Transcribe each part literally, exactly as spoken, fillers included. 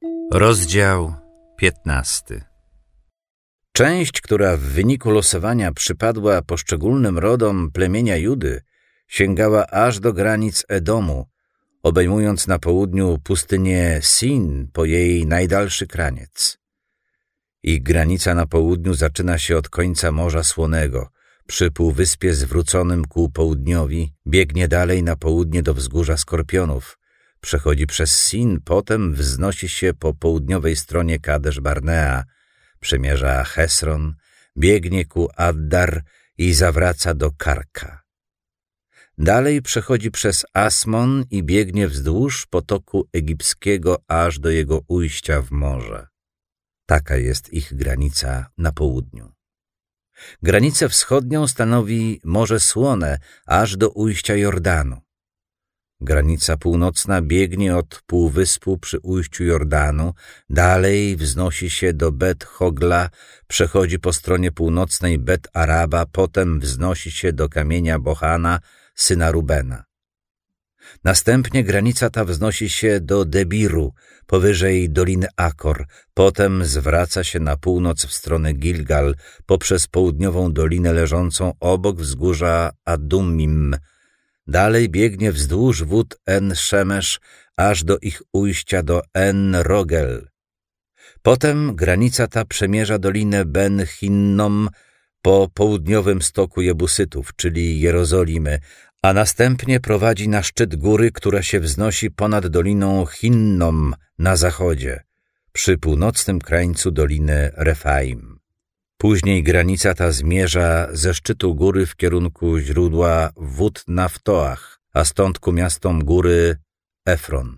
Rozdział piętnasty. Część, która w wyniku losowania przypadła poszczególnym rodom plemienia Judy, sięgała aż do granic Edomu, obejmując na południu pustynię Sin po jej najdalszy kraniec. Ich granica na południu zaczyna się od końca Morza Słonego, przy półwyspie zwróconym ku południowi, biegnie dalej na południe do wzgórza Skorpionów, przechodzi przez Sin, potem wznosi się po południowej stronie Kadesz Barnea, przemierza Hesron, biegnie ku Addar i zawraca do Karka. Dalej przechodzi przez Asmon i biegnie wzdłuż potoku egipskiego aż do jego ujścia w morze. Taka jest ich granica na południu. Granicę wschodnią stanowi Morze Słone aż do ujścia Jordanu. Granica północna biegnie od półwyspu przy ujściu Jordanu, dalej wznosi się do Bet Hogla, przechodzi po stronie północnej Bet Araba, potem wznosi się do kamienia Bohana, syna Rubena. Następnie granica ta wznosi się do Debiru, powyżej Doliny Akor, potem zwraca się na północ w stronę Gilgal, poprzez południową dolinę leżącą obok wzgórza Adummim. Dalej biegnie wzdłuż wód En-Szemesz, aż do ich ujścia do En-Rogel. Potem granica ta przemierza dolinę Ben-Hinnom po południowym stoku Jebusytów, czyli Jerozolimy, a następnie prowadzi na szczyt góry, która się wznosi ponad doliną Hinnom na zachodzie, przy północnym krańcu doliny Refaim. Później granica ta zmierza ze szczytu góry w kierunku źródła wód Naftoach, a stąd ku miastom góry Efron.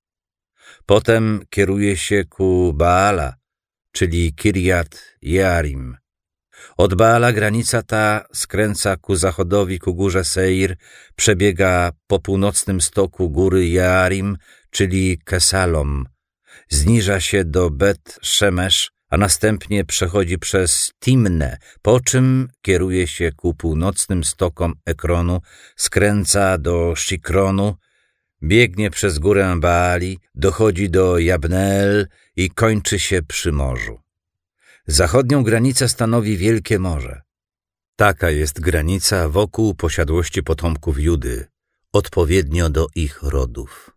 Potem kieruje się ku Baala, czyli Kirjat Jearim. Od Baala granica ta skręca ku zachodowi, ku górze Seir, przebiega po północnym stoku góry Jearim, czyli Kesalom, zniża się do Bet Szemesz, a następnie przechodzi przez Timnę, po czym kieruje się ku północnym stokom Ekronu, skręca do Shikronu, biegnie przez górę Baali, dochodzi do Jabneel i kończy się przy morzu. Zachodnią granicę stanowi Wielkie Morze. Taka jest granica wokół posiadłości potomków Judy, odpowiednio do ich rodów.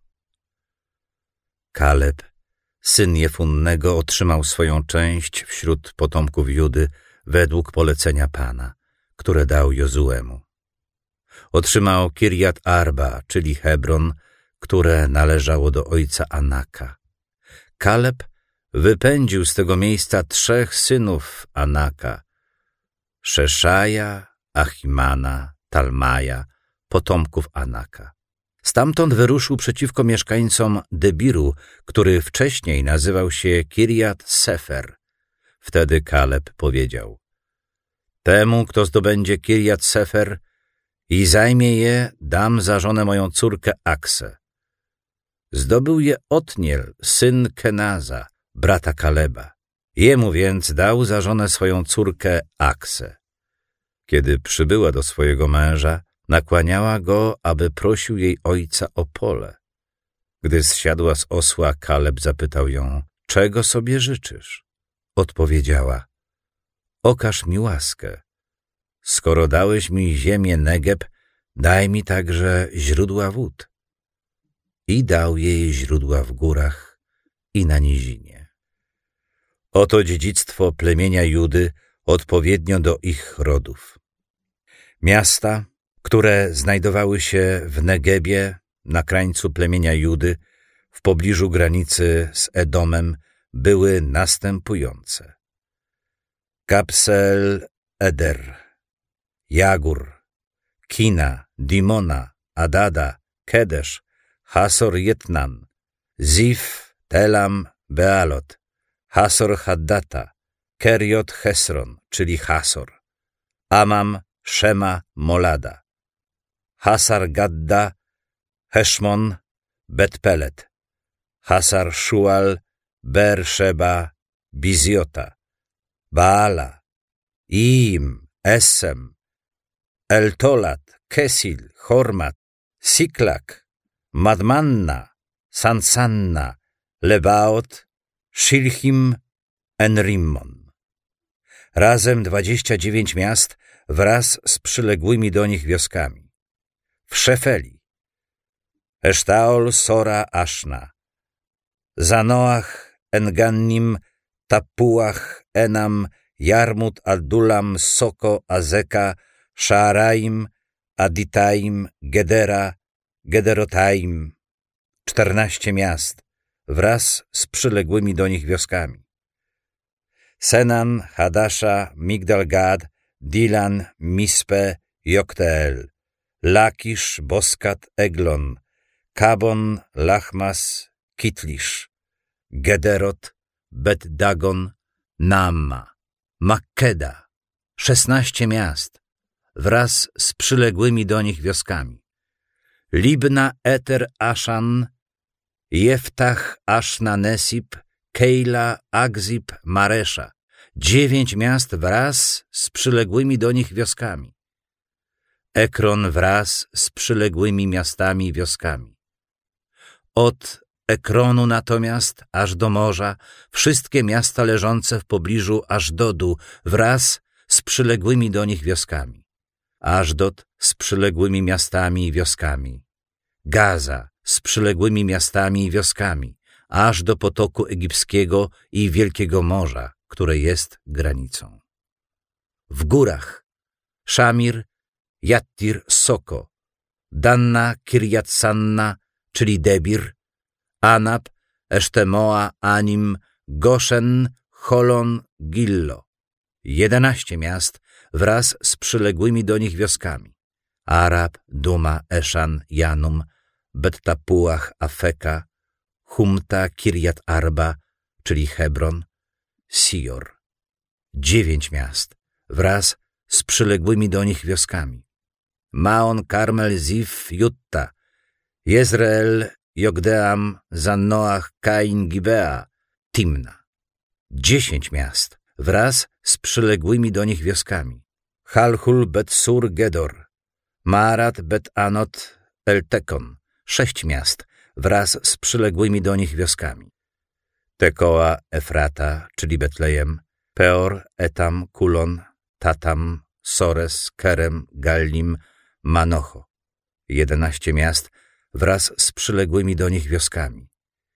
Kaleb, syn Jefunnego, otrzymał swoją część wśród potomków Judy według polecenia Pana, które dał Jozuemu. Otrzymał Kirjat Arba, czyli Hebron, które należało do ojca Anaka. Kaleb wypędził z tego miejsca trzech synów Anaka, Szeszaja, Achimana, Talmaja, potomków Anaka. Stamtąd wyruszył przeciwko mieszkańcom Debiru, który wcześniej nazywał się Kirjat Sefer. Wtedy Kaleb powiedział: temu, kto zdobędzie Kirjat Sefer i zajmie je, dam za żonę moją córkę Aksę. Zdobył je Otniel, syn Kenaza, brata Kaleba. Jemu więc dał za żonę swoją córkę Aksę. Kiedy przybyła do swojego męża, nakłaniała go, aby prosił jej ojca o pole. Gdy zsiadła z osła, Kaleb zapytał ją: czego sobie życzysz? Odpowiedziała: okaż mi łaskę. Skoro dałeś mi ziemię Negeb, daj mi także źródła wód. I dał jej źródła w górach i na nizinie. Oto dziedzictwo plemienia Judy odpowiednio do ich rodów. Miasta, które znajdowały się w Negebie, na krańcu plemienia Judy, w pobliżu granicy z Edomem, były następujące: Kapsel Eder, Jagur, Kina, Dimona, Adada, Kedesz, Hasor Jetnan, Zif, Telam, Bealot, Hasor Haddata, Keriot Hesron, czyli Hasor, Amam, Szema, Molada, Hasar Gadda, Heszmon, Bet-Pelet, Hasar Szual, Ber-Szeba, Bizjota, Baala, Iim, Essem, Eltolat, Kesil, Hormat, Siklak, Madmanna, Sansanna, Lebaot Shilhim en-Rimmon. Razem dwadzieścia dziewięć miast wraz z przyległymi do nich wioskami. W Szefeli, Esztaol, Sora, Aszna, Zanoach, Engannim, Tappuach, Enam, Jarmut, Adullam, Soko, Azeka, Shaaraim, Aditaim, Gedera, Gederotaim. Czternaście miast wraz z przyległymi do nich wioskami. Senan, Hadasza, Migdal-Gad, Dilan, Mispe, Jokteel, Lakisz, Boskat, Eglon, Kabon, Lachmas, Kitlisz, Gederot, Bet-Dagon, Naamma, Makkeda. Szesnaście miast wraz z przyległymi do nich wioskami. Libna, Eter, Aszan, Jeftach, Aszna, Nesip, Kejla, Akzib, Maresza. Dziewięć miast wraz z przyległymi do nich wioskami. Ekron wraz z przyległymi miastami i wioskami. Od Ekronu natomiast aż do morza wszystkie miasta leżące w pobliżu Aszdodu wraz z przyległymi do nich wioskami. Aszdod z przyległymi miastami i wioskami. Gaza z przyległymi miastami i wioskami, aż do potoku egipskiego i Wielkiego Morza, które jest granicą. W górach Szamir, Jattir, Soko, Danna, Kirjat Sanna, czyli Debir, Anab, Esztemoa, Anim, Goszen, Cholon, Gillo. Jedenaście miast wraz z przyległymi do nich wioskami. Arab, Duma, Eszan, Janum, Bet-Tappuach, Afeka, Humta, Kirjat Arba, czyli Hebron, Sior. Dziewięć miast wraz z przyległymi do nich wioskami. Maon, Karmel, Zif, Jutta, Jezreel, Jogdeam, Zannoach, Kain, Gibea, Timna. Dziesięć miast wraz z przyległymi do nich wioskami. Halhul, Bet-Sur, Gedor, Maarat, Bet-Anot, Eltekon. Sześć miast wraz z przyległymi do nich wioskami. Tekoa, Efrata, czyli Betlejem, Peor, Etam, Kulon, Tatam, Sores, Kerem, Gallim, Manocho. Jedenaście miast wraz z przyległymi do nich wioskami.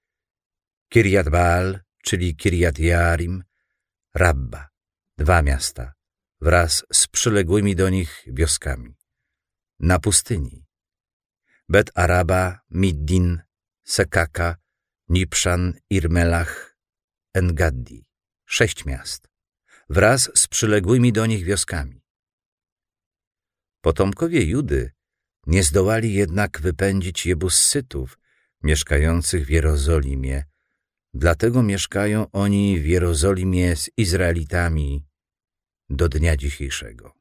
Kirjat Baal, czyli Kirjat Jearim, Rabba. Dwa miasta wraz z przyległymi do nich wioskami. Na pustyni Bet-Araba, Middin, Sekaka, Nipszan, Irmelach, Engaddi. Sześć miast wraz z przyległymi do nich wioskami. Potomkowie Judy nie zdołali jednak wypędzić Jebussytów mieszkających w Jerozolimie, dlatego mieszkają oni w Jerozolimie z Izraelitami do dnia dzisiejszego.